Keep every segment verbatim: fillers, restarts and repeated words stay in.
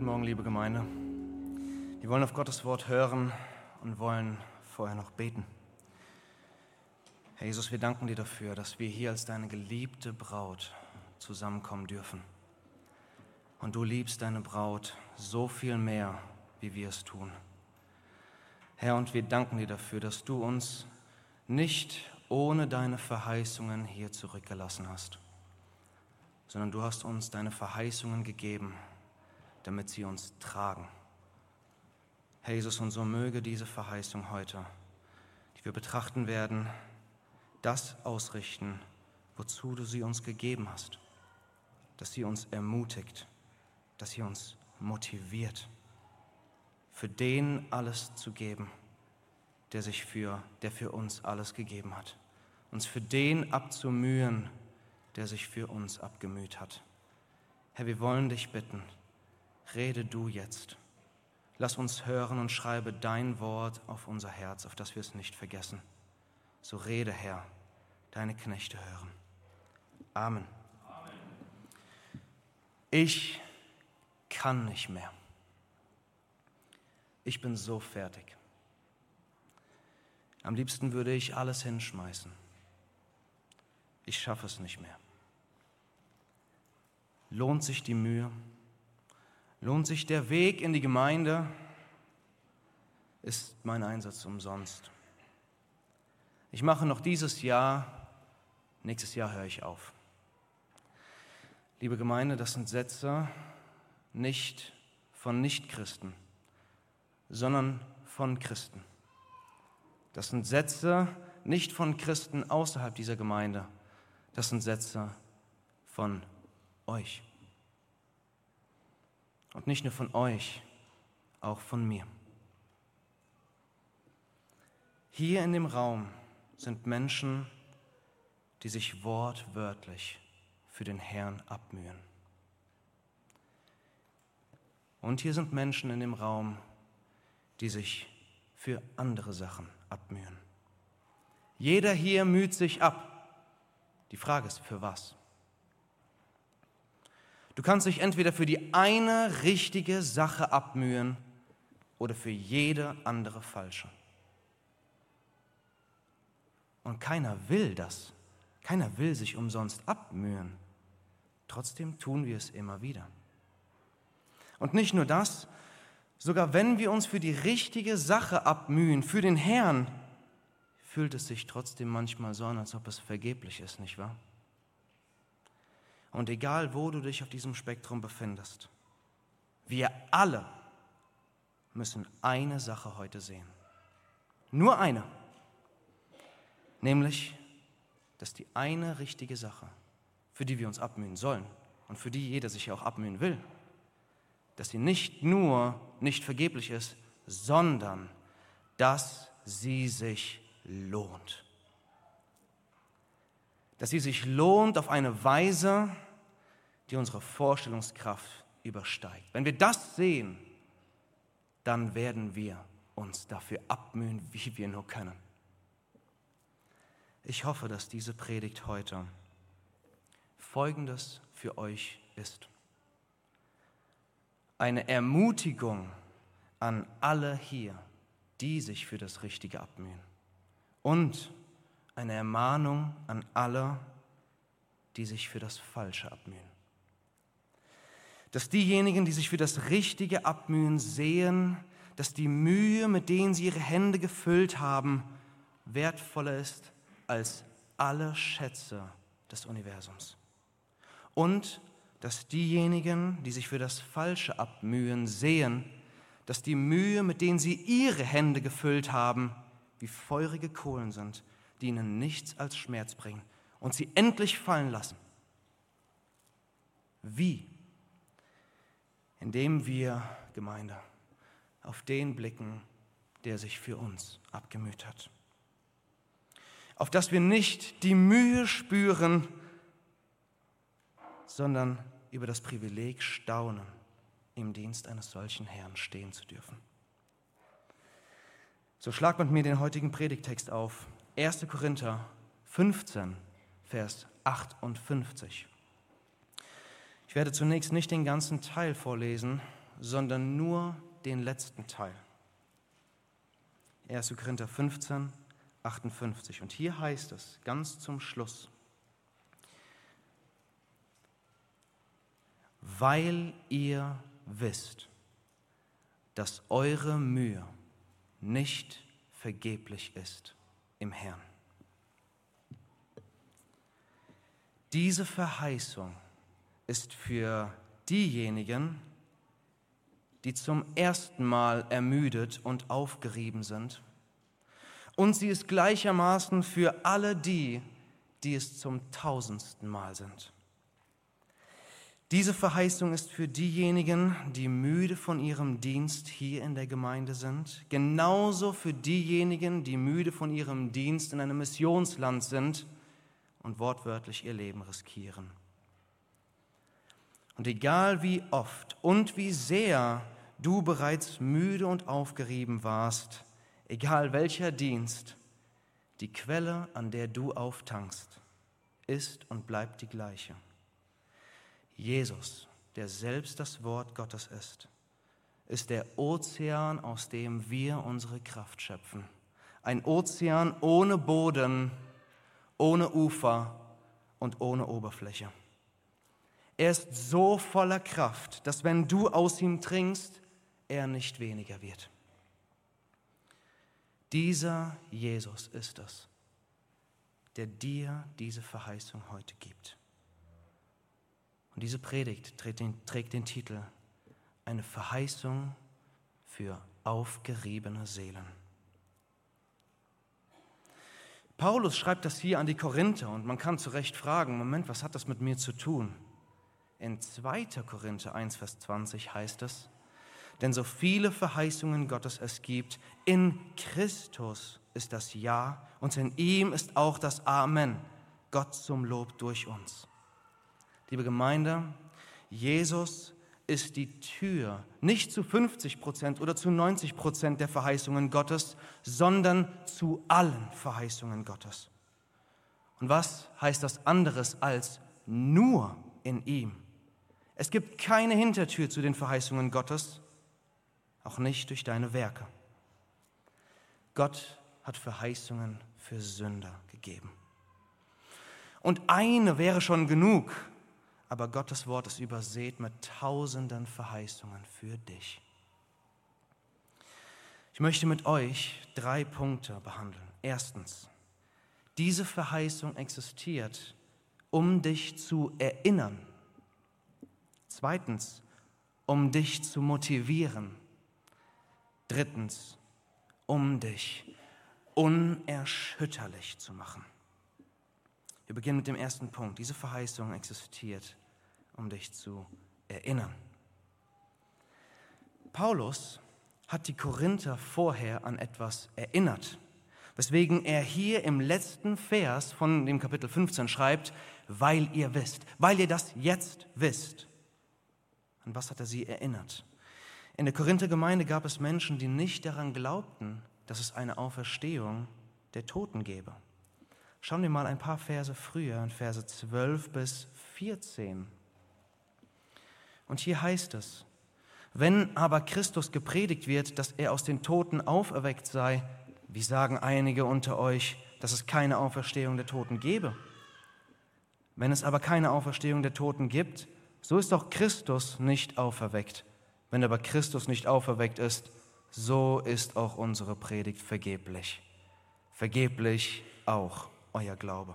Guten Morgen, liebe Gemeinde. Wir wollen auf Gottes Wort hören und wollen vorher noch beten. Herr Jesus, wir danken dir dafür, dass wir hier als deine geliebte Braut zusammenkommen dürfen. Und du liebst deine Braut so viel mehr, wie wir es tun. Herr, und wir danken dir dafür, dass du uns nicht ohne deine Verheißungen hier zurückgelassen hast, sondern du hast uns deine Verheißungen gegeben, damit sie uns tragen. Herr Jesus, und so möge diese Verheißung heute, die wir betrachten werden, das ausrichten, wozu du sie uns gegeben hast, dass sie uns ermutigt, dass sie uns motiviert, für den alles zu geben, der sich für, der für uns alles gegeben hat, uns für den abzumühen, der sich für uns abgemüht hat. Herr, wir wollen dich bitten, rede du jetzt. Lass uns hören und schreibe dein Wort auf unser Herz, auf das wir es nicht vergessen. So rede, Herr, deine Knechte hören. Amen. Amen. Ich kann nicht mehr. Ich bin so fertig. Am liebsten würde ich alles hinschmeißen. Ich schaffe es nicht mehr. Lohnt sich die Mühe? Lohnt sich der Weg in die Gemeinde? Ist mein Einsatz umsonst? Ich mache noch dieses Jahr, nächstes Jahr höre ich auf. Liebe Gemeinde, das sind Sätze nicht von Nichtchristen, sondern von Christen. Das sind Sätze nicht von Christen außerhalb dieser Gemeinde, das sind Sätze von euch. Und nicht nur von euch, auch von mir. Hier in dem Raum sind Menschen, die sich wortwörtlich für den Herrn abmühen. Und hier sind Menschen in dem Raum, die sich für andere Sachen abmühen. Jeder hier müht sich ab. Die Frage ist, für was? Du kannst dich entweder für die eine richtige Sache abmühen oder für jede andere falsche. Und keiner will das. Keiner will sich umsonst abmühen. Trotzdem tun wir es immer wieder. Und nicht nur das, sogar wenn wir uns für die richtige Sache abmühen, für den Herrn, fühlt es sich trotzdem manchmal so an, als ob es vergeblich ist, nicht wahr? Und egal, wo du dich auf diesem Spektrum befindest, wir alle müssen eine Sache heute sehen. Nur eine. Nämlich, dass die eine richtige Sache, für die wir uns abmühen sollen und für die jeder sich auch abmühen will, dass sie nicht nur nicht vergeblich ist, sondern dass sie sich lohnt. Dass sie sich lohnt auf eine Weise, die unsere Vorstellungskraft übersteigt. Wenn wir das sehen, dann werden wir uns dafür abmühen, wie wir nur können. Ich hoffe, dass diese Predigt heute Folgendes für euch ist. Eine Ermutigung an alle hier, die sich für das Richtige abmühen. Und eine Ermahnung an alle, die sich für das Falsche abmühen. Dass diejenigen, die sich für das Richtige abmühen, sehen, dass die Mühe, mit denen sie ihre Hände gefüllt haben, wertvoller ist als alle Schätze des Universums. Und dass diejenigen, die sich für das Falsche abmühen, sehen, dass die Mühe, mit denen sie ihre Hände gefüllt haben, wie feurige Kohlen sind, die ihnen nichts als Schmerz bringen und sie endlich fallen lassen. Wie? Indem wir, Gemeinde, auf den blicken, der sich für uns abgemüht hat. Auf dass wir nicht die Mühe spüren, sondern über das Privileg staunen, im Dienst eines solchen Herrn stehen zu dürfen. So schlag mit mir den heutigen Predigtext auf. erster Korinther fünfzehn, Vers achtundfünfzig. Ich werde zunächst nicht den ganzen Teil vorlesen, sondern nur den letzten Teil. erster Korinther fünfzehn, achtundfünfzig. Und hier heißt es ganz zum Schluss: Weil ihr wisst, dass eure Mühe nicht vergeblich ist im Herrn. Diese Verheißung ist für diejenigen, die zum ersten Mal ermüdet und aufgerieben sind. Und sie ist gleichermaßen für alle die, die es zum tausendsten Mal sind. Diese Verheißung ist für diejenigen, die müde von ihrem Dienst hier in der Gemeinde sind, genauso für diejenigen, die müde von ihrem Dienst in einem Missionsland sind und wortwörtlich ihr Leben riskieren. Und egal wie oft und wie sehr du bereits müde und aufgerieben warst, egal welcher Dienst, die Quelle, an der du auftankst, ist und bleibt die gleiche. Jesus, der selbst das Wort Gottes ist, ist der Ozean, aus dem wir unsere Kraft schöpfen. Ein Ozean ohne Boden, ohne Ufer und ohne Oberfläche. Er ist so voller Kraft, dass wenn du aus ihm trinkst, er nicht weniger wird. Dieser Jesus ist es, der dir diese Verheißung heute gibt. Und diese Predigt trägt den, trägt den Titel Eine Verheißung für aufgeriebene Seelen. Paulus schreibt das hier an die Korinther und man kann zu Recht fragen, Moment, was hat das mit mir zu tun? In zweiter Korinther eins, Vers zwanzig heißt es: Denn so viele Verheißungen Gottes es gibt, in Christus ist das Ja und in ihm ist auch das Amen, Gott zum Lob durch uns. Liebe Gemeinde, Jesus ist die Tür, nicht zu fünfzig Prozent oder zu neunzig Prozent der Verheißungen Gottes, sondern zu allen Verheißungen Gottes. Und was heißt das anderes als nur in ihm? Es gibt keine Hintertür zu den Verheißungen Gottes, auch nicht durch deine Werke. Gott hat Verheißungen für Sünder gegeben. Und eine wäre schon genug, aber Gottes Wort ist übersät mit tausenden Verheißungen für dich. Ich möchte mit euch drei Punkte behandeln. Erstens, diese Verheißung existiert, um dich zu erinnern. Zweitens, um dich zu motivieren. Drittens, um dich unerschütterlich zu machen. Wir beginnen mit dem ersten Punkt. Diese Verheißung existiert, um dich zu erinnern. Paulus hat die Korinther vorher an etwas erinnert, weswegen er hier im letzten Vers von dem Kapitel fünfzehn schreibt, weil ihr wisst, weil ihr das jetzt wisst. An was hat er sie erinnert? In der Korinther-Gemeinde gab es Menschen, die nicht daran glaubten, dass es eine Auferstehung der Toten gäbe. Schauen wir mal ein paar Verse früher, in Verse zwölf bis vierzehn. Und hier heißt es: Wenn aber Christus gepredigt wird, dass er aus den Toten auferweckt sei, wie sagen einige unter euch, dass es keine Auferstehung der Toten gebe? Wenn es aber keine Auferstehung der Toten gibt, so ist auch Christus nicht auferweckt. Wenn aber Christus nicht auferweckt ist, so ist auch unsere Predigt vergeblich. Vergeblich auch euer Glaube.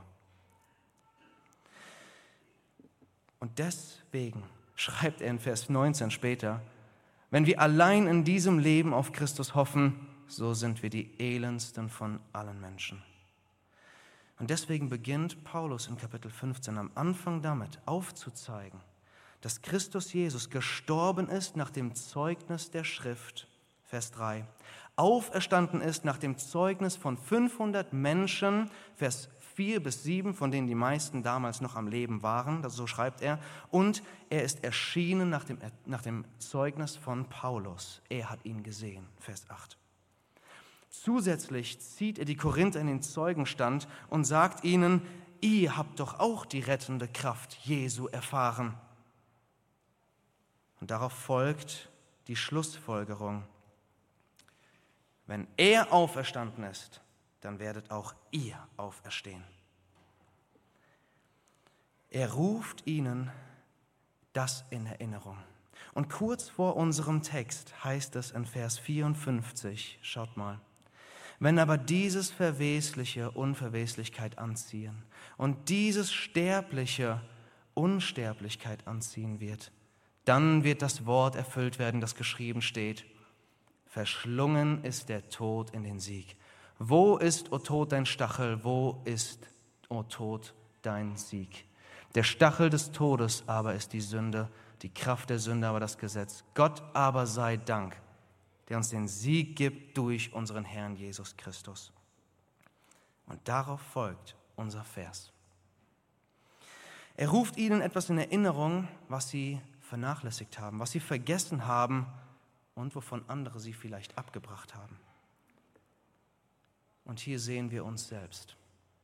Und deswegen schreibt er in Vers neunzehn später: Wenn wir allein in diesem Leben auf Christus hoffen, so sind wir die elendsten von allen Menschen. Und deswegen beginnt Paulus in Kapitel fünfzehn am Anfang damit aufzuzeigen, dass Christus Jesus gestorben ist nach dem Zeugnis der Schrift, Vers drei, auferstanden ist nach dem Zeugnis von fünfhundert Menschen, Vers vier bis sieben, von denen die meisten damals noch am Leben waren, so schreibt er, und er ist erschienen nach dem, nach dem Zeugnis von Paulus, er hat ihn gesehen, Vers acht. Zusätzlich zieht er die Korinther in den Zeugenstand und sagt ihnen, ihr habt doch auch die rettende Kraft Jesu erfahren. Und darauf folgt die Schlussfolgerung: Wenn er auferstanden ist, dann werdet auch ihr auferstehen. Er ruft ihnen das in Erinnerung. Und kurz vor unserem Text heißt es in Vers vierundfünfzig, schaut mal: Wenn aber dieses Verwesliche Unverweslichkeit anziehen und dieses Sterbliche Unsterblichkeit anziehen wird, dann wird das Wort erfüllt werden, das geschrieben steht: Verschlungen ist der Tod in den Sieg. Wo ist, o Tod, dein Stachel? Wo ist, o Tod, dein Sieg? Der Stachel des Todes aber ist die Sünde, die Kraft der Sünde aber das Gesetz. Gott aber sei Dank, der uns den Sieg gibt durch unseren Herrn Jesus Christus. Und darauf folgt unser Vers. Er ruft ihnen etwas in Erinnerung, was sie vernachlässigt haben, was sie vergessen haben und wovon andere sie vielleicht abgebracht haben. Und hier sehen wir uns selbst,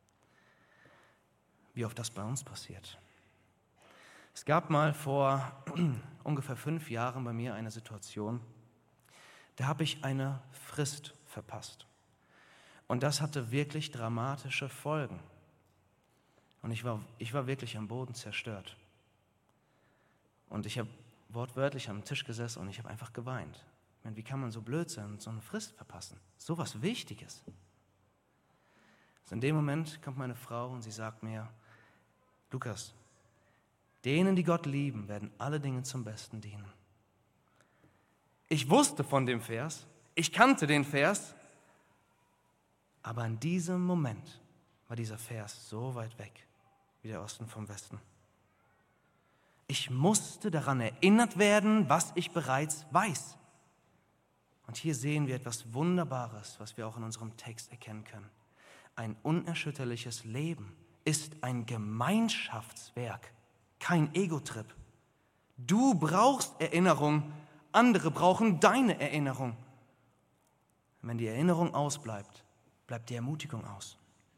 wie oft das bei uns passiert. Es gab mal vor ungefähr fünf Jahren bei mir eine Situation, da habe ich eine Frist verpasst. Und das hatte wirklich dramatische Folgen. Und ich war, ich war wirklich am Boden zerstört. Und ich habe wortwörtlich am Tisch gesessen und ich habe einfach geweint. Ich meine, wie kann man so blöd sein und so eine Frist verpassen? So was Wichtiges. Also in dem Moment kommt meine Frau und sie sagt mir: Lukas, denen, die Gott lieben, werden alle Dinge zum Besten dienen. Ich wusste von dem Vers, ich kannte den Vers, aber in diesem Moment war dieser Vers so weit weg wie der Osten vom Westen. Ich musste daran erinnert werden, was ich bereits weiß. Und hier sehen wir etwas Wunderbares, was wir auch in unserem Text erkennen können. Ein unerschütterliches Leben ist ein Gemeinschaftswerk, kein Ego-Trip. Du brauchst Erinnerung, andere brauchen deine Erinnerung. Wenn die Erinnerung ausbleibt, bleibt die Ermutigung aus.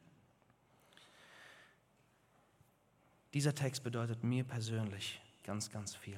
Dieser Text bedeutet mir persönlich ganz, ganz viel.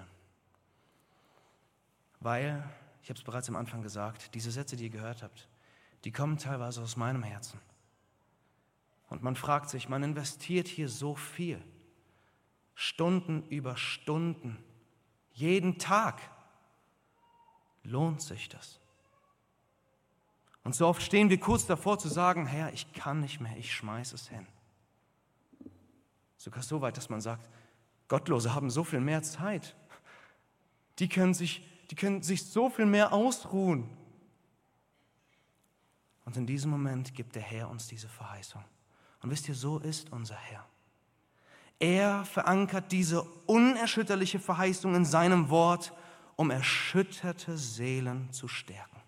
Weil, ich habe es bereits am Anfang gesagt, diese Sätze, die ihr gehört habt, die kommen teilweise aus meinem Herzen. Und man fragt sich, man investiert hier so viel, Stunden über Stunden, jeden Tag. Lohnt sich das? Und so oft stehen wir kurz davor zu sagen: Herr, ich kann nicht mehr, ich schmeiß es hin. Sogar so weit, dass man sagt, Gottlose haben so viel mehr Zeit. Die können sich, die können sich so viel mehr ausruhen. Und in diesem Moment gibt der Herr uns diese Verheißung. Und wisst ihr, so ist unser Herr. Er verankert diese unerschütterliche Verheißung in seinem Wort, um erschütterte Seelen zu stärken.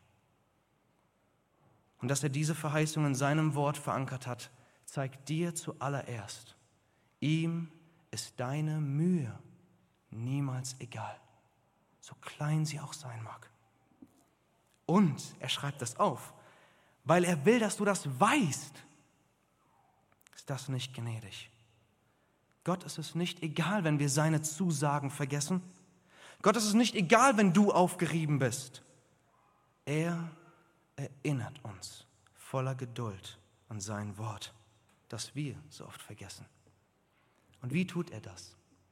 Und dass er diese Verheißung in seinem Wort verankert hat, zeigt dir zuallererst: Ihm ist deine Mühe niemals egal, so klein sie auch sein mag. Und er schreibt das auf, weil er will, dass du das weißt. Ist das nicht gnädig? Gott ist es nicht egal, wenn wir seine Zusagen vergessen. Gott ist es nicht egal, wenn du aufgerieben bist. Er erinnert uns voller Geduld an sein Wort, das wir so oft vergessen. Und wie tut er das?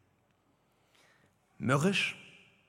Mürrisch?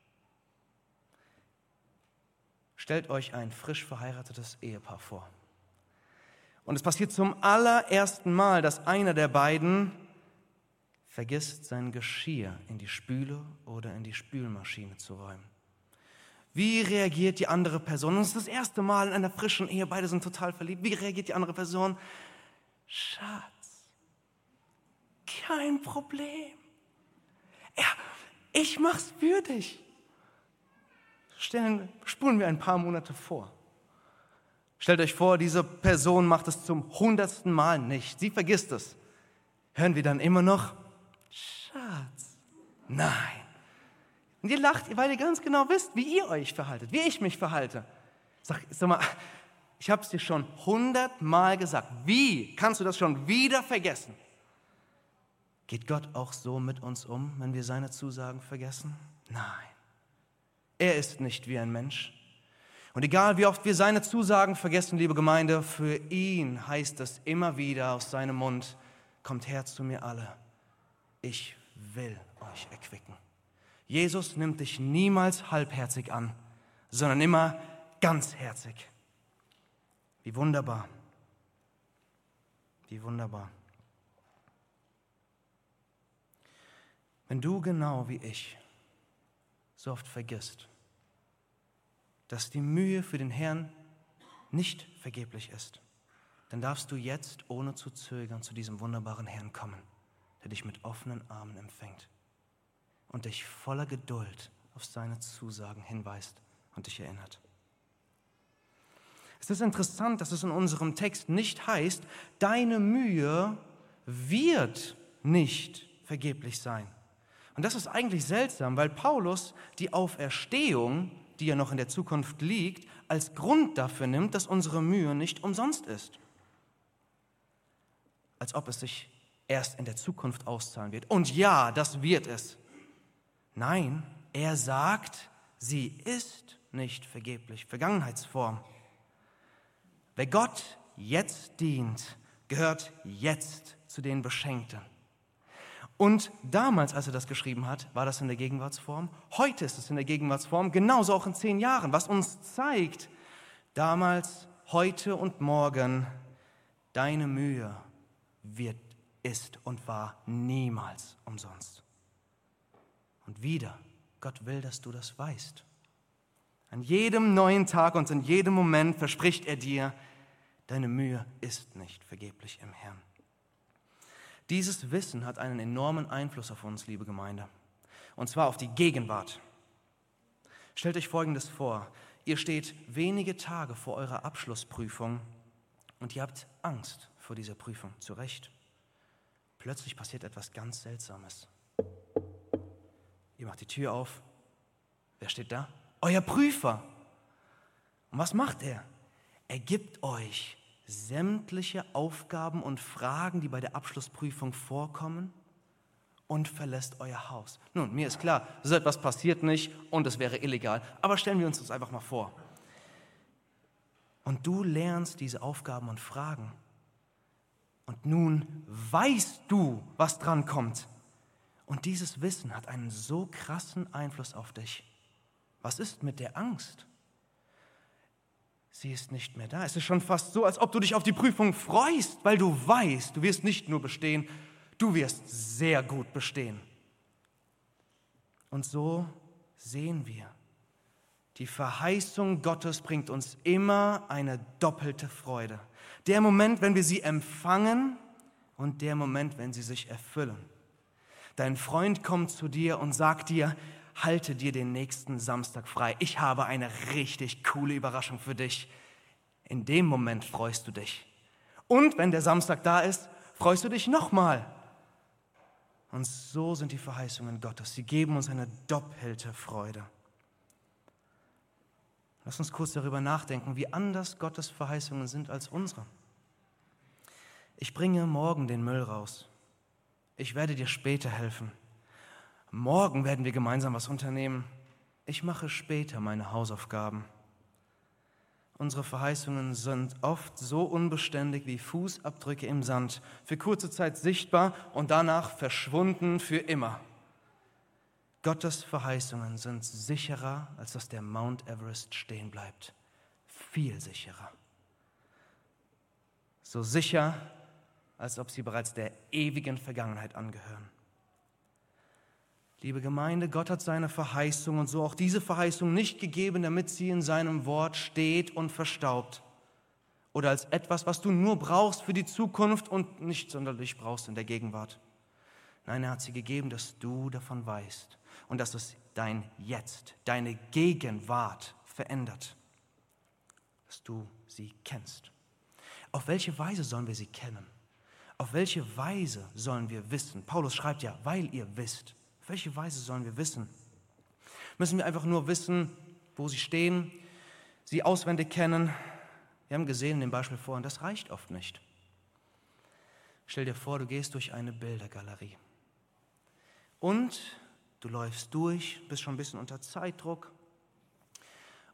Stellt euch ein frisch verheiratetes Ehepaar vor. Und es passiert zum allerersten Mal, dass einer der beiden vergisst, sein Geschirr in die Spüle oder in die Spülmaschine zu räumen. Wie reagiert die andere Person? Und es ist das erste Mal in einer frischen Ehe, beide sind total verliebt. Wie reagiert die andere Person? Schatz, kein Problem. Ja, ich mach's für dich. Stellen, spulen wir ein paar Monate vor. Stellt euch vor, diese Person macht es zum hundertsten Mal nicht. Sie vergisst es. Hören wir dann immer noch: Schatz, nein. Und ihr lacht, weil ihr ganz genau wisst, wie ihr euch verhaltet, wie ich mich verhalte. Sag, sag mal, ich habe es dir schon hundertmal gesagt. Wie kannst du das schon wieder vergessen? Geht Gott auch so mit uns um, wenn wir seine Zusagen vergessen? Nein. Er ist nicht wie ein Mensch. Und egal wie oft wir seine Zusagen vergessen, liebe Gemeinde, für ihn heißt es immer wieder aus seinem Mund, kommt her zu mir alle, ich will euch erquicken. Jesus nimmt dich niemals halbherzig an, sondern immer ganzherzig. Wie wunderbar, wie wunderbar. Wenn du genau wie ich so oft vergisst, dass die Mühe für den Herrn nicht vergeblich ist, dann darfst du jetzt ohne zu zögern zu diesem wunderbaren Herrn kommen, der dich mit offenen Armen empfängt und dich voller Geduld auf seine Zusagen hinweist und dich erinnert. Es ist interessant, dass es in unserem Text nicht heißt, deine Mühe wird nicht vergeblich sein. Und das ist eigentlich seltsam, weil Paulus die Auferstehung, die ja noch in der Zukunft liegt, als Grund dafür nimmt, dass unsere Mühe nicht umsonst ist. Als ob es sich erst in der Zukunft auszahlen wird. Und ja, das wird es. Nein, er sagt, sie ist nicht vergeblich. Vergangenheitsform. Wer Gott jetzt dient, gehört jetzt zu den Beschenkten. Und damals, als er das geschrieben hat, war das in der Gegenwartsform. Heute ist es in der Gegenwartsform, genauso auch in zehn Jahren, was uns zeigt, damals, heute und morgen, deine Mühe wird, ist und war niemals umsonst. Und wieder, Gott will, dass du das weißt. An jedem neuen Tag und in jedem Moment verspricht er dir, deine Mühe ist nicht vergeblich im Herrn. Dieses Wissen hat einen enormen Einfluss auf uns, liebe Gemeinde, und zwar auf die Gegenwart. Stellt euch Folgendes vor, ihr steht wenige Tage vor eurer Abschlussprüfung und ihr habt Angst vor dieser Prüfung, zu Recht. Plötzlich passiert etwas ganz Seltsames. Ihr macht die Tür auf, wer steht da? Euer Prüfer. Und was macht er? Er gibt euch sämtliche Aufgaben und Fragen, die bei der Abschlussprüfung vorkommen, und verlässt euer Haus. Nun, mir ist klar, so etwas passiert nicht und es wäre illegal, aber stellen wir uns das einfach mal vor. Und du lernst diese Aufgaben und Fragen und nun weißt du, was dran kommt. Und dieses Wissen hat einen so krassen Einfluss auf dich. Was ist mit der Angst? Sie ist nicht mehr da. Es ist schon fast so, als ob du dich auf die Prüfung freust, weil du weißt, du wirst nicht nur bestehen, du wirst sehr gut bestehen. Und so sehen wir, die Verheißung Gottes bringt uns immer eine doppelte Freude. Der Moment, wenn wir sie empfangen und der Moment, wenn sie sich erfüllen. Dein Freund kommt zu dir und sagt dir, halte dir den nächsten Samstag frei. Ich habe eine richtig coole Überraschung für dich. In dem Moment freust du dich. Und wenn der Samstag da ist, freust du dich nochmal. Und so sind die Verheißungen Gottes. Sie geben uns eine doppelte Freude. Lass uns kurz darüber nachdenken, wie anders Gottes Verheißungen sind als unsere. Ich bringe morgen den Müll raus. Ich werde dir später helfen. Morgen werden wir gemeinsam was unternehmen. Ich mache später meine Hausaufgaben. Unsere Verheißungen sind oft so unbeständig wie Fußabdrücke im Sand, für kurze Zeit sichtbar und danach verschwunden für immer. Gottes Verheißungen sind sicherer, als dass der Mount Everest stehen bleibt. Viel sicherer. So sicher, als ob sie bereits der ewigen Vergangenheit angehören. Liebe Gemeinde, Gott hat seine Verheißung und so auch diese Verheißung nicht gegeben, damit sie in seinem Wort steht und verstaubt. Oder als etwas, was du nur brauchst für die Zukunft und nicht sonderlich brauchst in der Gegenwart. Nein, er hat sie gegeben, dass du davon weißt und dass es dein Jetzt, deine Gegenwart verändert. Dass du sie kennst. Auf welche Weise sollen wir sie kennen? Auf welche Weise sollen wir wissen? Paulus schreibt ja, weil ihr wisst. Auf welche Weise sollen wir wissen? Müssen wir einfach nur wissen, wo sie stehen, sie auswendig kennen? Wir haben gesehen in dem Beispiel vorhin, das reicht oft nicht. Stell dir vor, du gehst durch eine Bildergalerie und du läufst durch, bist schon ein bisschen unter Zeitdruck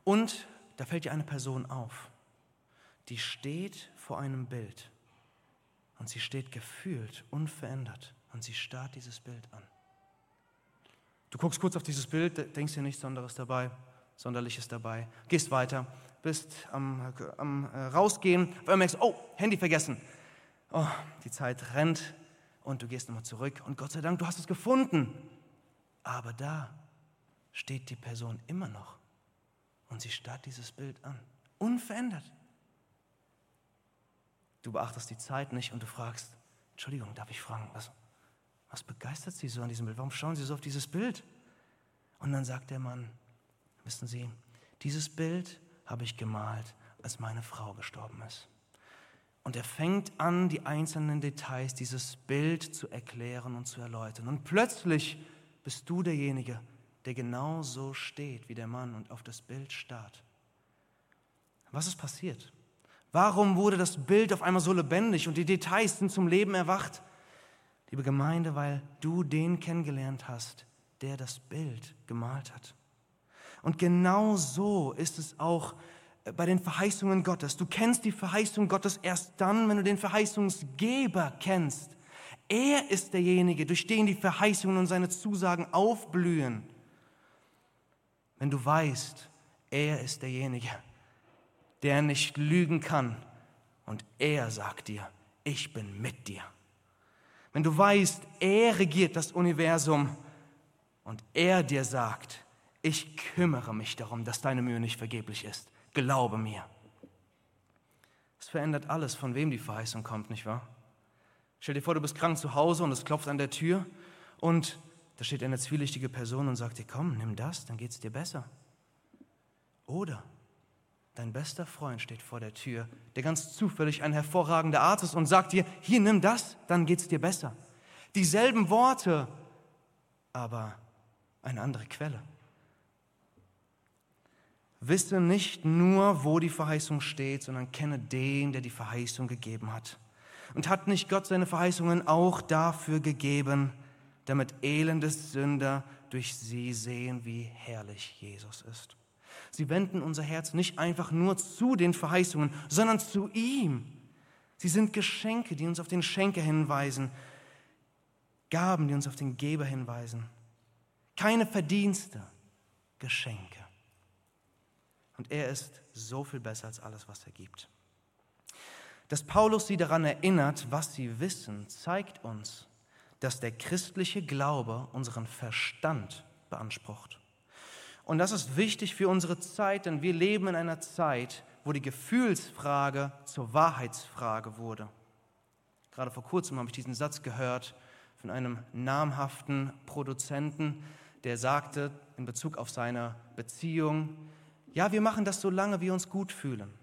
Und da fällt dir eine Person auf, die steht vor einem Bild und sie steht gefühlt unverändert und sie starrt dieses Bild an. Du guckst kurz auf dieses Bild, denkst dir nichts Sonderes dabei, Sonderliches dabei, gehst weiter, bist am, am äh, Rausgehen, auf einmal merkst du, oh, Handy vergessen. Oh, die Zeit rennt und du gehst nochmal zurück und Gott sei Dank, du hast es gefunden. Aber da steht die Person immer noch und sie starrt dieses Bild an, unverändert. Du beachtest die Zeit nicht und du fragst, Entschuldigung, darf ich fragen, was, was begeistert Sie so an diesem Bild? Warum schauen Sie so auf dieses Bild? Und dann sagt der Mann, wissen Sie, dieses Bild habe ich gemalt, als meine Frau gestorben ist. Und er fängt an, die einzelnen Details dieses Bild zu erklären und zu erläutern. Und plötzlich bist du derjenige, der genau so steht wie der Mann und auf das Bild starrt. Was ist passiert? Warum wurde das Bild auf einmal so lebendig und die Details sind zum Leben erwacht? Liebe Gemeinde, weil du den kennengelernt hast, der das Bild gemalt hat. Und genau so ist es auch bei den Verheißungen Gottes. Du kennst die Verheißung Gottes erst dann, wenn du den Verheißungsgeber kennst. Er ist derjenige, durch den die Verheißungen und seine Zusagen aufblühen. Wenn du weißt, er ist derjenige, der nicht lügen kann und er sagt dir, ich bin mit dir. Wenn du weißt, er regiert das Universum und er dir sagt, ich kümmere mich darum, dass deine Mühe nicht vergeblich ist. Glaube mir. Es verändert alles, von wem die Verheißung kommt, nicht wahr? Stell dir vor, du bist krank zu Hause und es klopft an der Tür und da steht eine zwielichtige Person und sagt dir, komm, nimm das, dann geht es dir besser. Oder dein bester Freund steht vor der Tür, der ganz zufällig ein hervorragender Arzt ist und sagt dir, hier, nimm das, dann geht es dir besser. Dieselben Worte, aber eine andere Quelle. Wisse nicht nur, wo die Verheißung steht, sondern kenne den, der die Verheißung gegeben hat. Und hat nicht Gott seine Verheißungen auch dafür gegeben, damit elende Sünder durch sie sehen, wie herrlich Jesus ist. Sie wenden unser Herz nicht einfach nur zu den Verheißungen, sondern zu ihm. Sie sind Geschenke, die uns auf den Schenker hinweisen, Gaben, die uns auf den Geber hinweisen. Keine Verdienste, Geschenke. Und er ist so viel besser als alles, was er gibt. Dass Paulus sie daran erinnert, was sie wissen, zeigt uns, dass der christliche Glaube unseren Verstand beansprucht. Und das ist wichtig für unsere Zeit, denn wir leben in einer Zeit, wo die Gefühlsfrage zur Wahrheitsfrage wurde. Gerade vor kurzem habe ich diesen Satz gehört von einem namhaften Produzenten, der sagte in Bezug auf seine Beziehung, ja, wir machen das so lange, wie wir uns gut fühlen.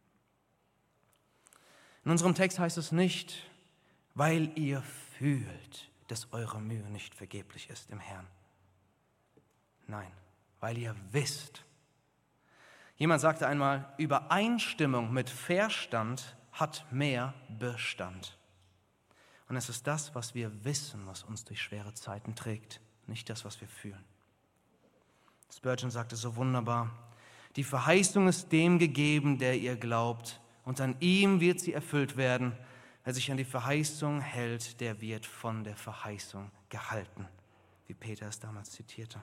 In unserem Text heißt es nicht, weil ihr fühlt, dass eure Mühe nicht vergeblich ist im Herrn. Nein, weil ihr wisst. Jemand sagte einmal, Übereinstimmung mit Verstand hat mehr Bestand. Und es ist das, was wir wissen, was uns durch schwere Zeiten trägt, nicht das, was wir fühlen. Spurgeon sagte so wunderbar, die Verheißung ist dem gegeben, der ihr glaubt, und an ihm wird sie erfüllt werden. Wer sich an die Verheißung hält, der wird von der Verheißung gehalten, wie Peter es damals zitierte.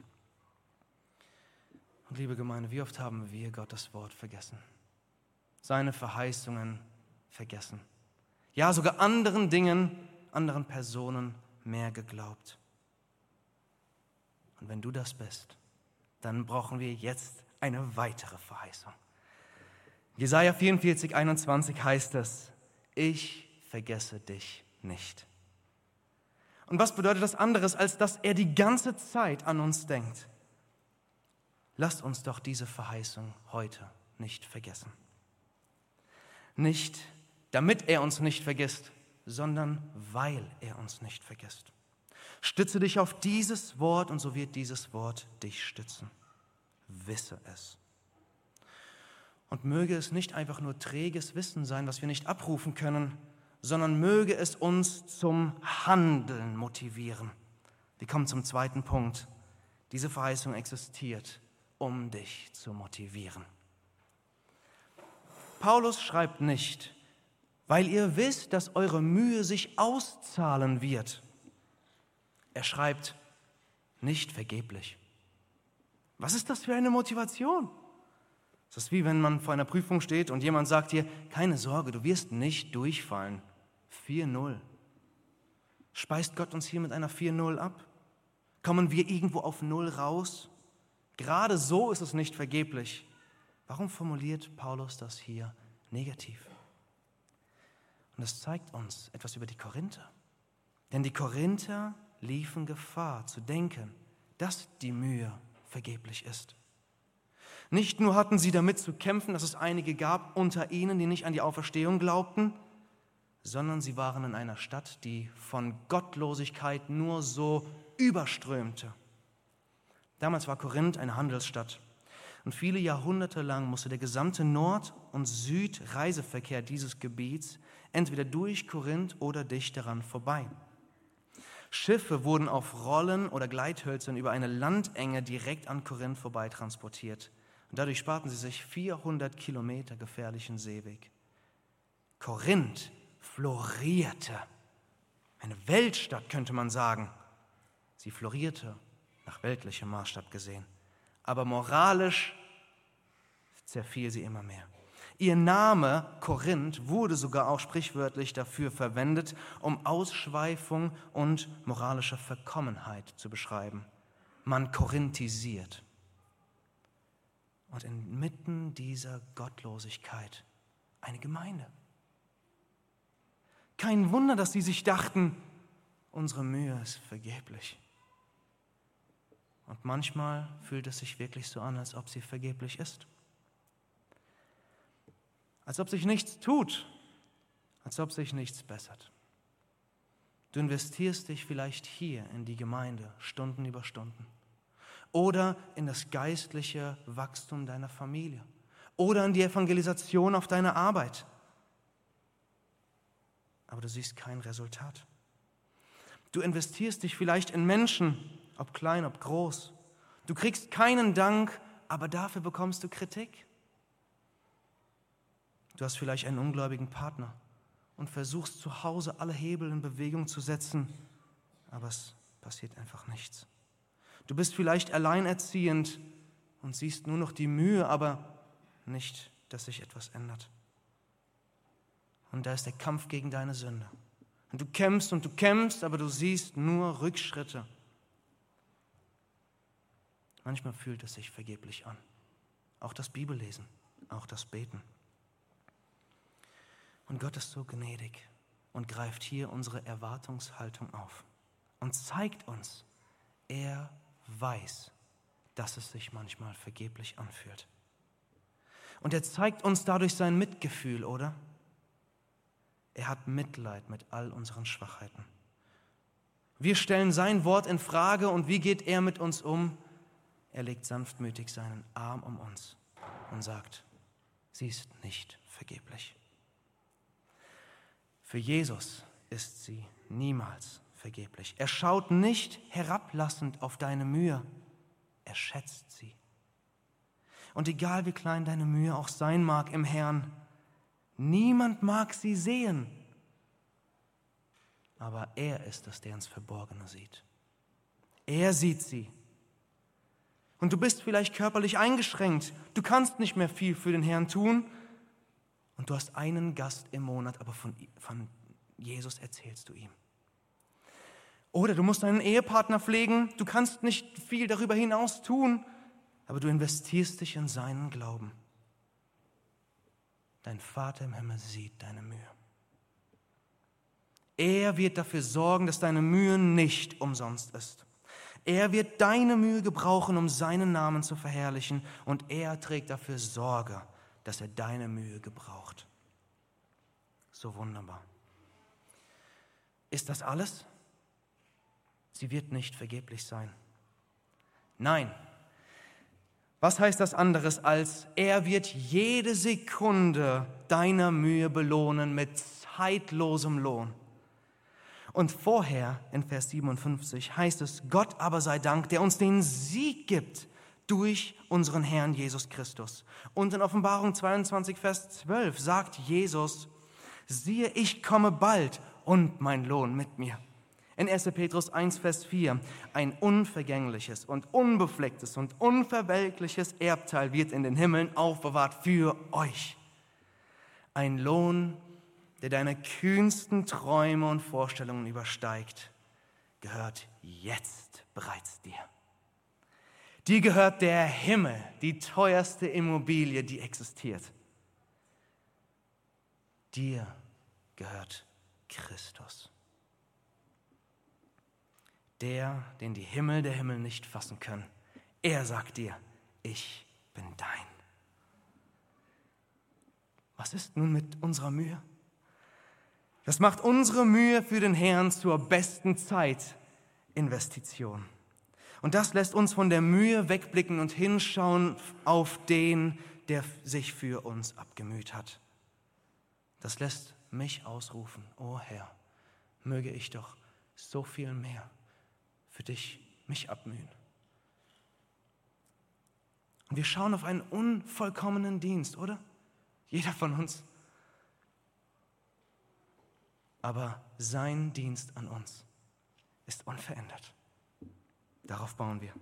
Und liebe Gemeinde, wie oft haben wir Gottes Wort vergessen? Seine Verheißungen vergessen. Ja, sogar anderen Dingen, anderen Personen mehr geglaubt. Und wenn du das bist, dann brauchen wir jetzt eine weitere Verheißung. Jesaja vierundvierzig, einundzwanzig heißt es, ich vergesse dich nicht. Und was bedeutet das anderes, als dass er die ganze Zeit an uns denkt? Lasst uns doch diese Verheißung heute nicht vergessen. Nicht, damit er uns nicht vergisst, sondern weil er uns nicht vergisst. Stütze dich auf dieses Wort und so wird dieses Wort dich stützen. Wisse es. Und möge es nicht einfach nur träges Wissen sein, was wir nicht abrufen können, sondern möge es uns zum Handeln motivieren. Wir kommen zum zweiten Punkt. Diese Verheißung existiert, um dich zu motivieren. Paulus schreibt nicht, weil ihr wisst, dass eure Mühe sich auszahlen wird. Er schreibt, nicht vergeblich. Was ist das für eine Motivation? Es ist wie wenn man vor einer Prüfung steht und jemand sagt dir, keine Sorge, du wirst nicht durchfallen. vier null. Speist Gott uns hier mit einer vier null ab? Kommen wir irgendwo auf Null raus? Gerade so ist es nicht vergeblich. Warum formuliert Paulus das hier negativ? Und das zeigt uns etwas über die Korinther. Denn die Korinther liefen Gefahr zu denken, dass die Mühe vergeblich ist. Nicht nur hatten sie damit zu kämpfen, dass es einige gab unter ihnen, die nicht an die Auferstehung glaubten, sondern sie waren in einer Stadt, die von Gottlosigkeit nur so überströmte. Damals war Korinth eine Handelsstadt und viele Jahrhunderte lang musste der gesamte Nord- und Südreiseverkehr dieses Gebiets entweder durch Korinth oder dicht daran vorbei. Schiffe wurden auf Rollen oder Gleithölzern über eine Landenge direkt an Korinth vorbei transportiert. Und dadurch sparten sie sich vierhundert Kilometer gefährlichen Seeweg. Korinth florierte. Eine Weltstadt, könnte man sagen. Sie florierte, nach weltlichem Maßstab gesehen. Aber moralisch zerfiel sie immer mehr. Ihr Name Korinth wurde sogar auch sprichwörtlich dafür verwendet, um Ausschweifung und moralische Verkommenheit zu beschreiben. Man korinthisiert. Und inmitten dieser Gottlosigkeit eine Gemeinde. Kein Wunder, dass sie sich dachten, unsere Mühe ist vergeblich. Und manchmal fühlt es sich wirklich so an, als ob sie vergeblich ist. Als ob sich nichts tut, als ob sich nichts bessert. Du investierst dich vielleicht hier in die Gemeinde Stunden über Stunden oder in das geistliche Wachstum deiner Familie oder in die Evangelisation auf deiner Arbeit. Aber du siehst kein Resultat. Du investierst dich vielleicht in Menschen, ob klein, ob groß. Du kriegst keinen Dank, aber dafür bekommst du Kritik. Du hast vielleicht einen ungläubigen Partner und versuchst zu Hause alle Hebel in Bewegung zu setzen, aber es passiert einfach nichts. Du bist vielleicht alleinerziehend und siehst nur noch die Mühe, aber nicht, dass sich etwas ändert. Und da ist der Kampf gegen deine Sünde. Und du kämpfst und du kämpfst, aber du siehst nur Rückschritte. Manchmal fühlt es sich vergeblich an. Auch das Bibellesen, auch das Beten. Und Gott ist so gnädig und greift hier unsere Erwartungshaltung auf und zeigt uns, er weiß, dass es sich manchmal vergeblich anfühlt. Und er zeigt uns dadurch sein Mitgefühl, oder? Er hat Mitleid mit all unseren Schwachheiten. Wir stellen sein Wort in Frage und wie geht er mit uns um? Er legt sanftmütig seinen Arm um uns und sagt, sie ist nicht vergeblich. Für Jesus ist sie niemals vergeblich. Er schaut nicht herablassend auf deine Mühe, er schätzt sie. Und egal wie klein deine Mühe auch sein mag im Herrn, niemand mag sie sehen, aber er ist es, der ins Verborgene sieht. Er sieht sie. Und du bist vielleicht körperlich eingeschränkt, du kannst nicht mehr viel für den Herrn tun, und du hast einen Gast im Monat, aber von, von Jesus erzählst du ihm. Oder du musst einen Ehepartner pflegen, du kannst nicht viel darüber hinaus tun, aber du investierst dich in seinen Glauben. Dein Vater im Himmel sieht deine Mühe. Er wird dafür sorgen, dass deine Mühe nicht umsonst ist. Er wird deine Mühe gebrauchen, um seinen Namen zu verherrlichen, und er trägt dafür Sorge, dass er deine Mühe gebraucht. So wunderbar. Ist das alles? Sie wird nicht vergeblich sein. Nein. Was heißt das anderes als, er wird jede Sekunde deiner Mühe belohnen mit zeitlosem Lohn. Und vorher, in Vers siebenundfünfzig, heißt es, Gott aber sei Dank, der uns den Sieg gibt durch unseren Herrn Jesus Christus. Und in Offenbarung zweiundzwanzig, Vers zwölf sagt Jesus, siehe, ich komme bald und mein Lohn mit mir. In erster Petrus eins, Vers vier, ein unvergängliches und unbeflecktes und unverwelkliches Erbteil wird in den Himmeln aufbewahrt für euch. Ein Lohn, der deine kühnsten Träume und Vorstellungen übersteigt, gehört jetzt bereits dir. Dir gehört der Himmel, die teuerste Immobilie, die existiert. Dir gehört Christus. Der, den die Himmel der Himmel nicht fassen können. Er sagt dir, ich bin dein. Was ist nun mit unserer Mühe? Das macht unsere Mühe für den Herrn zur besten Zeitinvestition. Und das lässt uns von der Mühe wegblicken und hinschauen auf den, der sich für uns abgemüht hat. Das lässt mich ausrufen, o Herr, möge ich doch so viel mehr für dich mich abmühen. Und wir schauen auf einen unvollkommenen Dienst, oder? Jeder von uns. Aber sein Dienst an uns ist unverändert. Darauf bauen wir.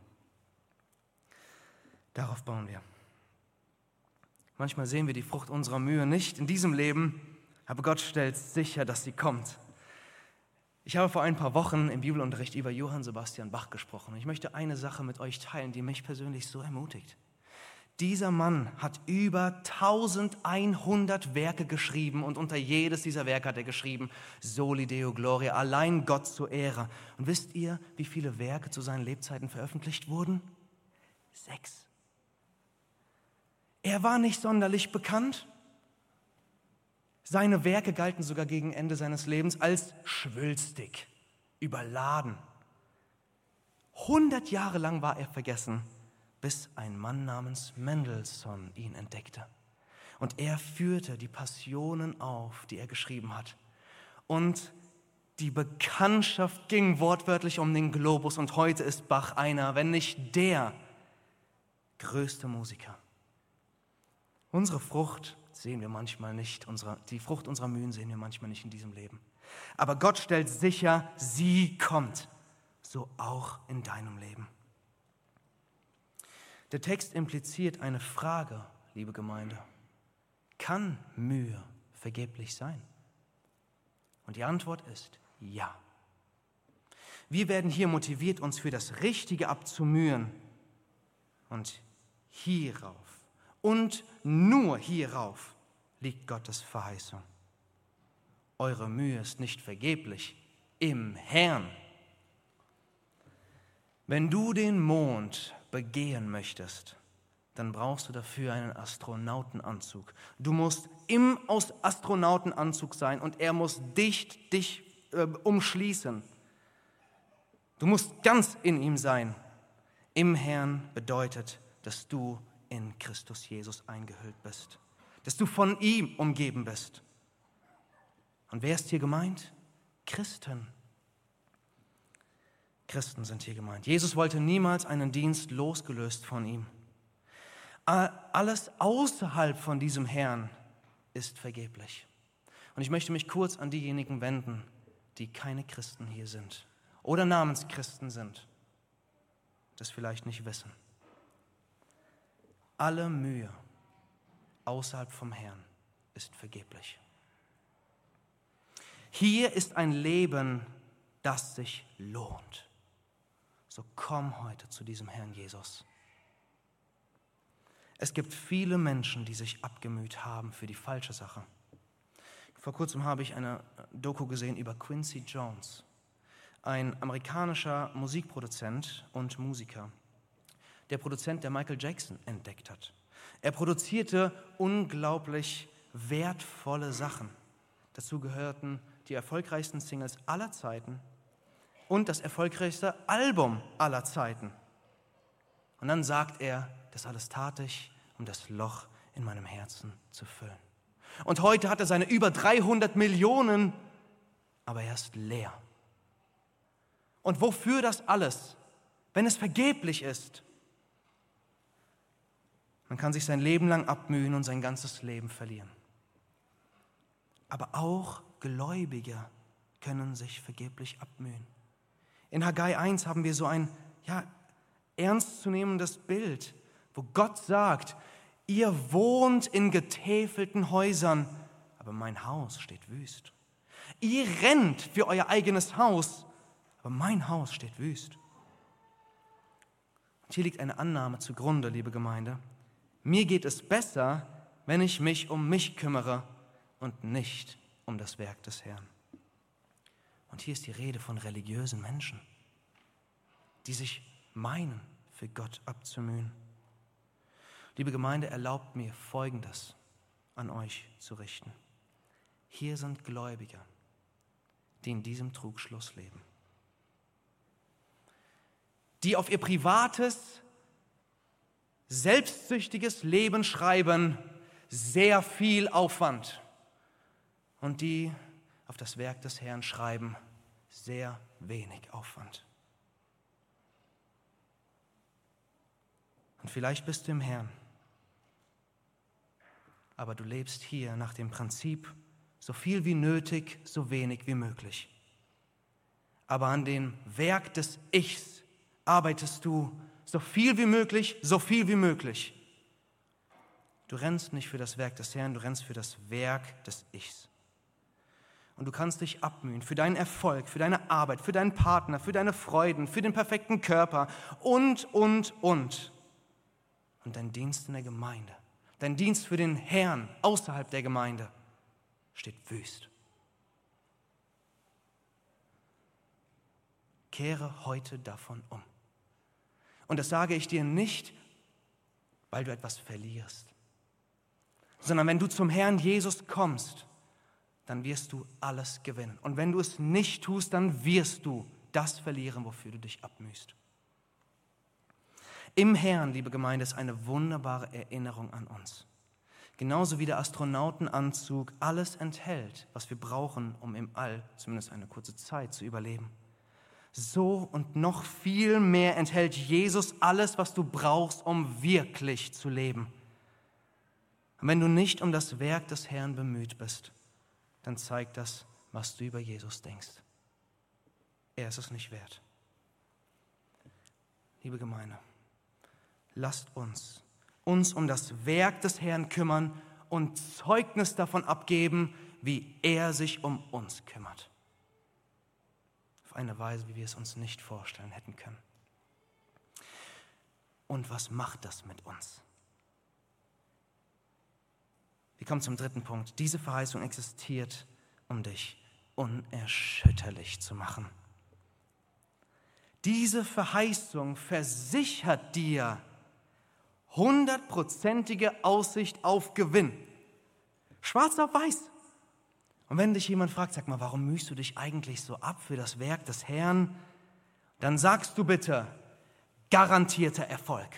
Darauf bauen wir. Manchmal sehen wir die Frucht unserer Mühe nicht in diesem Leben, aber Gott stellt sicher, dass sie kommt. Ich habe vor ein paar Wochen im Bibelunterricht über Johann Sebastian Bach gesprochen. Ich möchte eine Sache mit euch teilen, die mich persönlich so ermutigt. Dieser Mann hat über eintausendeinhundert Werke geschrieben und unter jedes dieser Werke hat er geschrieben, Soli Deo Gloria, allein Gott zur Ehre. Und wisst ihr, wie viele Werke zu seinen Lebzeiten veröffentlicht wurden? Sechs. Er war nicht sonderlich bekannt. Seine Werke galten sogar gegen Ende seines Lebens als schwülstig, überladen. Hundert Jahre lang war er vergessen, bis ein Mann namens Mendelssohn ihn entdeckte. Und er führte die Passionen auf, die er geschrieben hat. Und die Bekanntschaft ging wortwörtlich um den Globus. Und heute ist Bach einer, wenn nicht der größte Musiker. Unsere Frucht sehen wir manchmal nicht, unsere, die Frucht unserer Mühen sehen wir manchmal nicht in diesem Leben. Aber Gott stellt sicher, sie kommt, so auch in deinem Leben. Der Text impliziert eine Frage, liebe Gemeinde. Kann Mühe vergeblich sein? Und die Antwort ist ja. Wir werden hier motiviert, uns für das Richtige abzumühen. Und hierauf und nur hierauf liegt Gottes Verheißung. Eure Mühe ist nicht vergeblich im Herrn. Wenn du den Mond begehen möchtest, dann brauchst du dafür einen Astronautenanzug. Du musst im Astronautenanzug sein und er muss dicht dich äh, umschließen. Du musst ganz in ihm sein. Im Herrn bedeutet, dass du in Christus Jesus eingehüllt bist, dass du von ihm umgeben bist. Und wer ist hier gemeint? Christen. Christen sind hier gemeint. Jesus wollte niemals einen Dienst losgelöst von ihm. Alles außerhalb von diesem Herrn ist vergeblich. Und ich möchte mich kurz an diejenigen wenden, die keine Christen hier sind oder Namenschristen sind, das vielleicht nicht wissen. Alle Mühe außerhalb vom Herrn ist vergeblich. Hier ist ein Leben, das sich lohnt. So komm heute zu diesem Herrn Jesus. Es gibt viele Menschen, die sich abgemüht haben für die falsche Sache. Vor kurzem habe ich eine Doku gesehen über Quincy Jones, ein amerikanischer Musikproduzent und Musiker, der Produzent, der Michael Jackson entdeckt hat. Er produzierte unglaublich wertvolle Sachen. Dazu gehörten die erfolgreichsten Singles aller Zeiten und das erfolgreichste Album aller Zeiten. Und dann sagt er, das alles tat ich, um das Loch in meinem Herzen zu füllen. Und heute hat er seine über dreihundert Millionen, aber er ist leer. Und wofür das alles, wenn es vergeblich ist? Man kann sich sein Leben lang abmühen und sein ganzes Leben verlieren. Aber auch Gläubige können sich vergeblich abmühen. In Haggai eins haben wir so ein ja, ernstzunehmendes Bild, wo Gott sagt, ihr wohnt in getäfelten Häusern, aber mein Haus steht wüst. Ihr rennt für euer eigenes Haus, aber mein Haus steht wüst. Und hier liegt eine Annahme zugrunde, liebe Gemeinde. Mir geht es besser, wenn ich mich um mich kümmere und nicht um das Werk des Herrn. Und hier ist die Rede von religiösen Menschen, die sich meinen, für Gott abzumühen. Liebe Gemeinde, erlaubt mir Folgendes an euch zu richten. Hier sind Gläubige, die in diesem Trugschluss leben, die auf ihr privates, selbstsüchtiges Leben schreiben, sehr viel Aufwand, und die auf das Werk des Herrn schreiben, sehr wenig Aufwand. Und vielleicht bist du im Herrn, aber du lebst hier nach dem Prinzip, so viel wie nötig, so wenig wie möglich. Aber an dem Werk des Ichs arbeitest du so viel wie möglich, so viel wie möglich. Du rennst nicht für das Werk des Herrn, du rennst für das Werk des Ichs. Und du kannst dich abmühen für deinen Erfolg, für deine Arbeit, für deinen Partner, für deine Freuden, für den perfekten Körper und, und, und. Und dein Dienst in der Gemeinde, dein Dienst für den Herrn außerhalb der Gemeinde steht wüst. Kehre heute davon um. Und das sage ich dir nicht, weil du etwas verlierst, sondern wenn du zum Herrn Jesus kommst, dann wirst du alles gewinnen. Und wenn du es nicht tust, dann wirst du das verlieren, wofür du dich abmühst. Im Herrn, liebe Gemeinde, ist eine wunderbare Erinnerung an uns. Genauso wie der Astronautenanzug alles enthält, was wir brauchen, um im All zumindest eine kurze Zeit zu überleben. So und noch viel mehr enthält Jesus alles, was du brauchst, um wirklich zu leben. Und wenn du nicht um das Werk des Herrn bemüht bist, dann zeigt das, was du über Jesus denkst. Er ist es nicht wert. Liebe Gemeinde, lasst uns uns um das Werk des Herrn kümmern und Zeugnis davon abgeben, wie er sich um uns kümmert. Auf eine Weise, wie wir es uns nicht vorstellen hätten können. Und was macht das mit uns? Wir kommen zum dritten Punkt. Diese Verheißung existiert, um dich unerschütterlich zu machen. Diese Verheißung versichert dir hundertprozentige Aussicht auf Gewinn. Schwarz auf weiß. Und wenn dich jemand fragt, sag mal, warum mühst du dich eigentlich so ab für das Werk des Herrn? Dann sagst du bitte, garantierter Erfolg.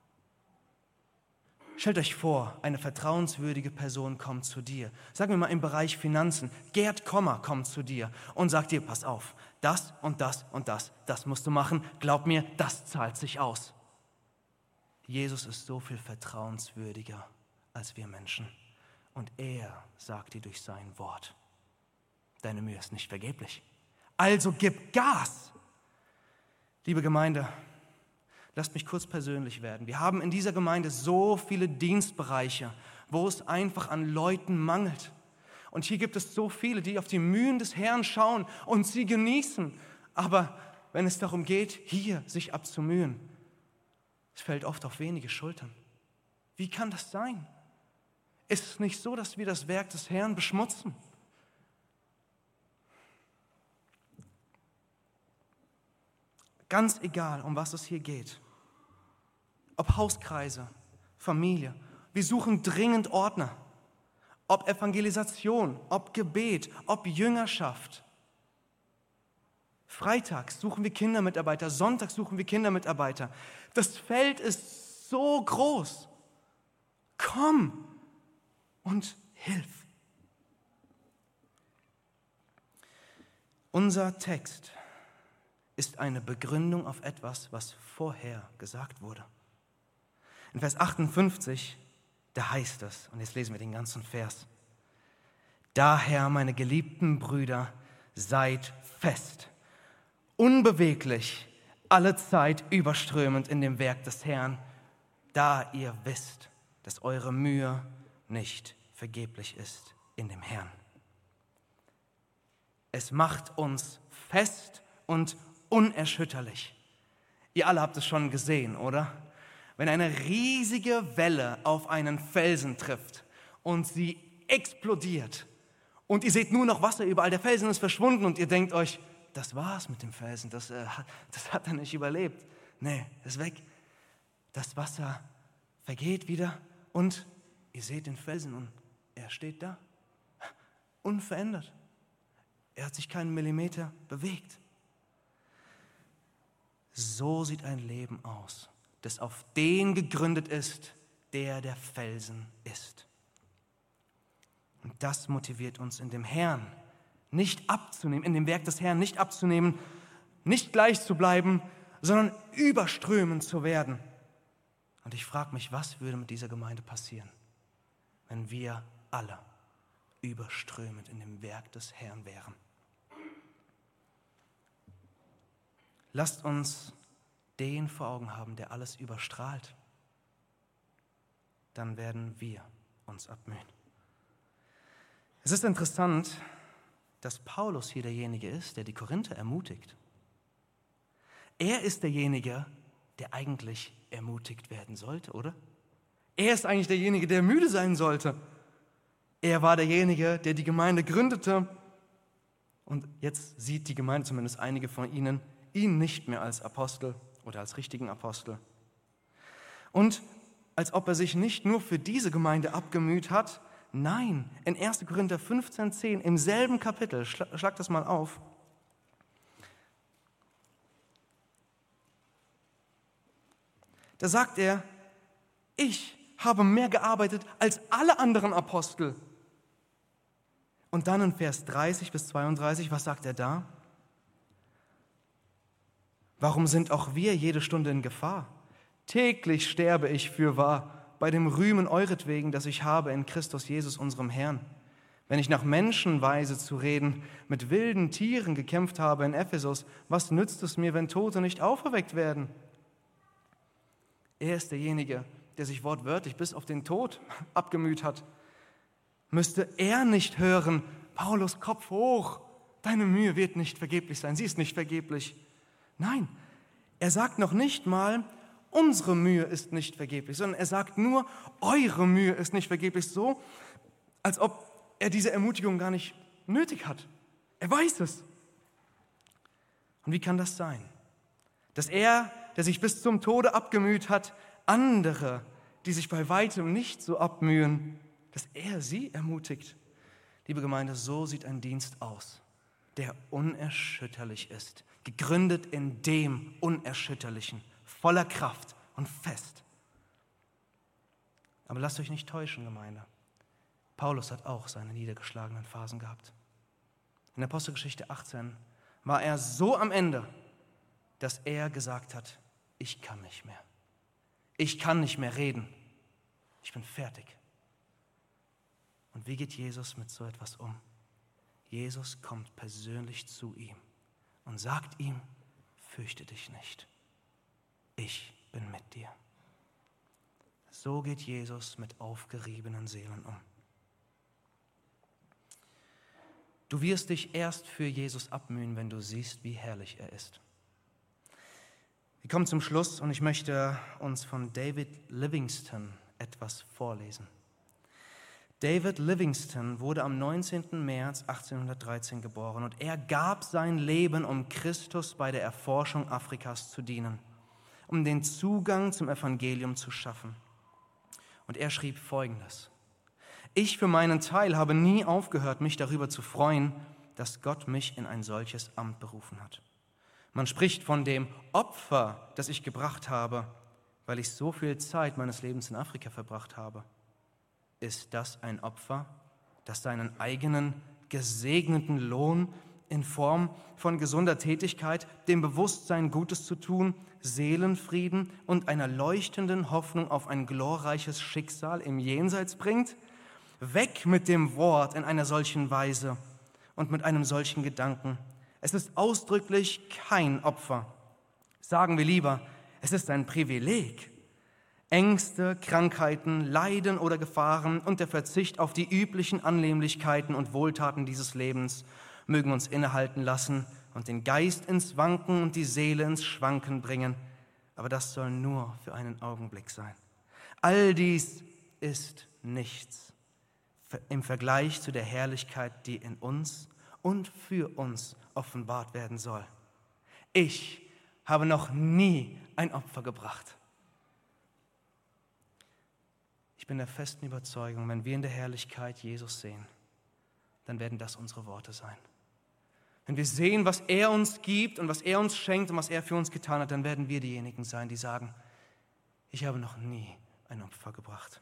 Stellt euch vor, eine vertrauenswürdige Person kommt zu dir. Sagen wir mal im Bereich Finanzen. Gerd Kommer kommt zu dir und sagt dir, pass auf, das und das und das, das musst du machen. Glaub mir, das zahlt sich aus. Jesus ist so viel vertrauenswürdiger als wir Menschen. Und er sagt dir durch sein Wort, deine Mühe ist nicht vergeblich. Also gib Gas. Liebe Gemeinde, lasst mich kurz persönlich werden. Wir haben in dieser Gemeinde so viele Dienstbereiche, wo es einfach an Leuten mangelt. Und hier gibt es so viele, die auf die Mühen des Herrn schauen und sie genießen. Aber wenn es darum geht, hier sich abzumühen, es fällt oft auf wenige Schultern. Wie kann das sein? Ist es nicht so, dass wir das Werk des Herrn beschmutzen? Ganz egal, um was es hier geht. Ob Hauskreise, Familie, wir suchen dringend Ordner. Ob Evangelisation, ob Gebet, ob Jüngerschaft. Freitags suchen wir Kindermitarbeiter, sonntags suchen wir Kindermitarbeiter. Das Feld ist so groß. Komm und hilf. Unser Text ist eine Begründung auf etwas, was vorher gesagt wurde. In Vers achtundfünfzig, da heißt es, und jetzt lesen wir den ganzen Vers: Daher, meine geliebten Brüder, seid fest, unbeweglich, allezeit überströmend in dem Werk des Herrn, da ihr wisst, dass eure Mühe nicht vergeblich ist in dem Herrn. Es macht uns fest und unerschütterlich. Ihr alle habt es schon gesehen, oder? Wenn eine riesige Welle auf einen Felsen trifft und sie explodiert und ihr seht nur noch Wasser überall, der Felsen ist verschwunden und ihr denkt euch, das war's mit dem Felsen, das, äh, das hat er nicht überlebt. Nee, ist weg. Das Wasser vergeht wieder und ihr seht den Felsen und er steht da, unverändert. Er hat sich keinen Millimeter bewegt. So sieht ein Leben aus, das auf den gegründet ist, der der Felsen ist. Und das motiviert uns in dem Herrn, nicht abzunehmen, in dem Werk des Herrn nicht abzunehmen, nicht gleich zu bleiben, sondern überströmend zu werden. Und ich frage mich, was würde mit dieser Gemeinde passieren, wenn wir alle überströmend in dem Werk des Herrn wären? Lasst uns den vor Augen haben, der alles überstrahlt. Dann werden wir uns abmühen. Es ist interessant, dass Paulus hier derjenige ist, der die Korinther ermutigt. Er ist derjenige, der eigentlich ermutigt werden sollte, oder? Er ist eigentlich derjenige, der müde sein sollte. Er war derjenige, der die Gemeinde gründete. Und jetzt sieht die Gemeinde, zumindest einige von ihnen, ihn nicht mehr als Apostel oder als richtigen Apostel. Und als ob er sich nicht nur für diese Gemeinde abgemüht hat, nein, in erster Korinther fünfzehn zehn, im selben Kapitel, schlag, schlag das mal auf, da sagt er, ich habe mehr gearbeitet als alle anderen Apostel. Und dann in Vers dreißig bis zweiunddreißig, was sagt er da? Warum sind auch wir jede Stunde in Gefahr? Täglich sterbe ich fürwahr bei dem Rühmen euretwegen, das ich habe in Christus Jesus, unserem Herrn. Wenn ich nach Menschenweise zu reden mit wilden Tieren gekämpft habe in Ephesus, was nützt es mir, wenn Tote nicht auferweckt werden? Er ist derjenige, der sich wortwörtlich bis auf den Tod abgemüht hat. Müsste er nicht hören, Paulus, Kopf hoch, deine Mühe wird nicht vergeblich sein, sie ist nicht vergeblich. Nein, er sagt noch nicht mal, unsere Mühe ist nicht vergeblich, sondern er sagt nur, eure Mühe ist nicht vergeblich, so, als ob er diese Ermutigung gar nicht nötig hat. Er weiß es. Und wie kann das sein? Dass er, der sich bis zum Tode abgemüht hat, andere, die sich bei weitem nicht so abmühen, dass er sie ermutigt. Liebe Gemeinde, so sieht ein Dienst aus, der unerschütterlich ist, gegründet in dem Unerschütterlichen, voller Kraft und fest. Aber lasst euch nicht täuschen, Gemeinde. Paulus hat auch seine niedergeschlagenen Phasen gehabt. In Apostelgeschichte achtzehn war er so am Ende, dass er gesagt hat, ich kann nicht mehr. Ich kann nicht mehr reden. Ich bin fertig. Und wie geht Jesus mit so etwas um? Jesus kommt persönlich zu ihm und sagt ihm, fürchte dich nicht. Ich bin mit dir. So geht Jesus mit aufgeriebenen Seelen um. Du wirst dich erst für Jesus abmühen, wenn du siehst, wie herrlich er ist. Wir kommen zum Schluss und ich möchte uns von David Livingstone etwas vorlesen. David Livingstone wurde am neunzehnten März achtzehnhundertdreizehn geboren und er gab sein Leben, um Christus bei der Erforschung Afrikas zu dienen, um den Zugang zum Evangelium zu schaffen. Und er schrieb Folgendes: Ich für meinen Teil habe nie aufgehört, mich darüber zu freuen, dass Gott mich in ein solches Amt berufen hat. Man spricht von dem Opfer, das ich gebracht habe, weil ich so viel Zeit meines Lebens in Afrika verbracht habe. Ist das ein Opfer, das seinen eigenen gesegneten Lohn in Form von gesunder Tätigkeit, dem Bewusstsein, Gutes zu tun, Seelenfrieden und einer leuchtenden Hoffnung auf ein glorreiches Schicksal im Jenseits bringt? Weg mit dem Wort in einer solchen Weise und mit einem solchen Gedanken. Es ist ausdrücklich kein Opfer. Sagen wir lieber, es ist ein Privileg. Ängste, Krankheiten, Leiden oder Gefahren und der Verzicht auf die üblichen Annehmlichkeiten und Wohltaten dieses Lebens mögen uns innehalten lassen und den Geist ins Wanken und die Seele ins Schwanken bringen. Aber das soll nur für einen Augenblick sein. All dies ist nichts im Vergleich zu der Herrlichkeit, die in uns und für uns offenbart werden soll. Ich habe noch nie ein Opfer gebracht. Ich bin der festen Überzeugung, wenn wir in der Herrlichkeit Jesus sehen, dann werden das unsere Worte sein. Wenn wir sehen, was er uns gibt und was er uns schenkt und was er für uns getan hat, dann werden wir diejenigen sein, die sagen, ich habe noch nie ein Opfer gebracht.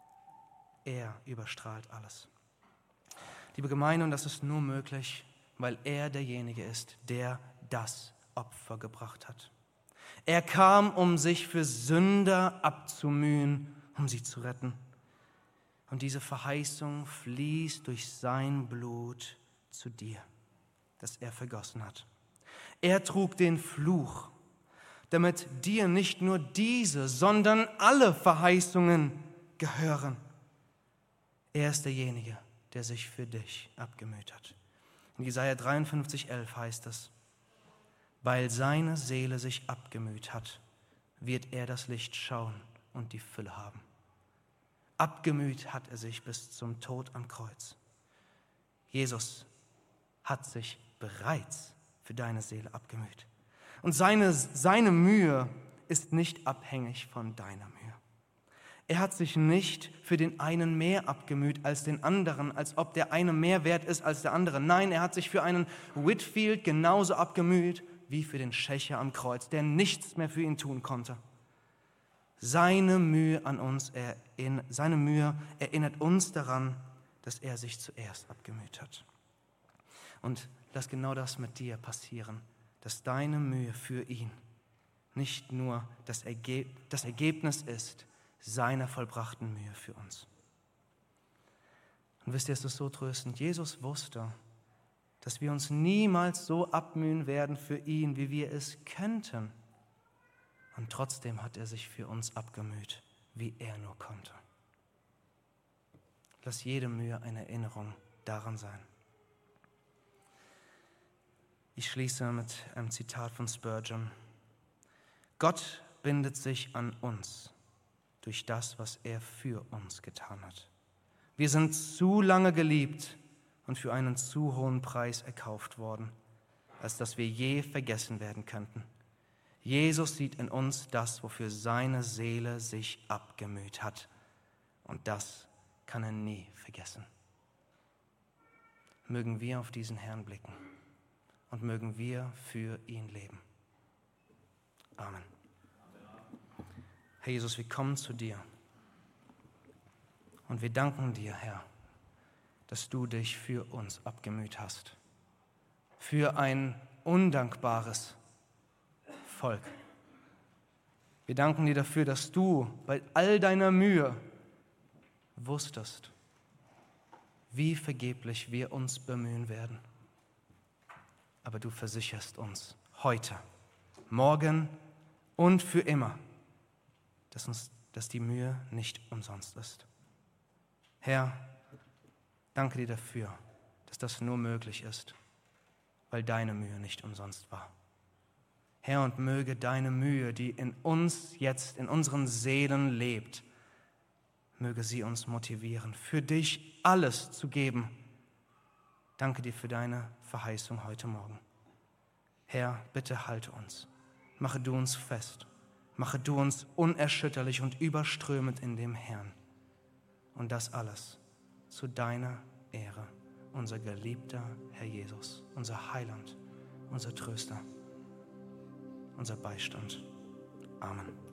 Er überstrahlt alles. Liebe Gemeinde, und das ist nur möglich, weil er derjenige ist, der das Opfer gebracht hat. Er kam, um sich für Sünder abzumühen, um sie zu retten. Und diese Verheißung fließt durch sein Blut zu dir, das er vergossen hat. Er trug den Fluch, damit dir nicht nur diese, sondern alle Verheißungen gehören. Er ist derjenige, der sich für dich abgemüht hat. In Jesaja dreiundfünfzig, elf heißt es, weil seine Seele sich abgemüht hat, wird er das Licht schauen und die Fülle haben. Abgemüht hat er sich bis zum Tod am Kreuz. Jesus hat sich bereits für deine Seele abgemüht. Und seine, seine Mühe ist nicht abhängig von deiner Mühe. Er hat sich nicht für den einen mehr abgemüht als den anderen, als ob der eine mehr wert ist als der andere. Nein, er hat sich für einen Whitfield genauso abgemüht wie für den Schächer am Kreuz, der nichts mehr für ihn tun konnte. Seine Mühe an uns, seine Mühe erinnert uns daran, dass er sich zuerst abgemüht hat. Und lass genau das mit dir passieren, dass deine Mühe für ihn nicht nur das Erge- das Ergebnis ist seiner vollbrachten Mühe für uns. Und wisst ihr, es ist so tröstend. Jesus wusste, dass wir uns niemals so abmühen werden für ihn, wie wir es könnten. Und trotzdem hat er sich für uns abgemüht, wie er nur konnte. Lass jede Mühe eine Erinnerung daran sein. Ich schließe mit einem Zitat von Spurgeon. Gott bindet sich an uns durch das, was er für uns getan hat. Wir sind zu lange geliebt und für einen zu hohen Preis erkauft worden, als dass wir je vergessen werden könnten. Jesus sieht in uns das, wofür seine Seele sich abgemüht hat. Und das kann er nie vergessen. Mögen wir auf diesen Herrn blicken und mögen wir für ihn leben. Amen. Herr Jesus, wir kommen zu dir und wir danken dir, Herr, dass du dich für uns abgemüht hast. Für ein undankbares Volk. Wir danken dir dafür, dass du bei all deiner Mühe wusstest, wie vergeblich wir uns bemühen werden. Aber du versicherst uns heute, morgen und für immer, dass, uns, dass die Mühe nicht umsonst ist. Herr, danke dir dafür, dass das nur möglich ist, weil deine Mühe nicht umsonst war. Herr, und möge deine Mühe, die in uns jetzt, in unseren Seelen lebt, möge sie uns motivieren, für dich alles zu geben. Danke dir für deine Verheißung heute Morgen. Herr, bitte halte uns. Mache du uns fest. Mache du uns unerschütterlich und überströmend in dem Herrn. Und das alles zu deiner Ehre. Unser geliebter Herr Jesus, unser Heiland, unser Tröster, unser Beistand. Amen.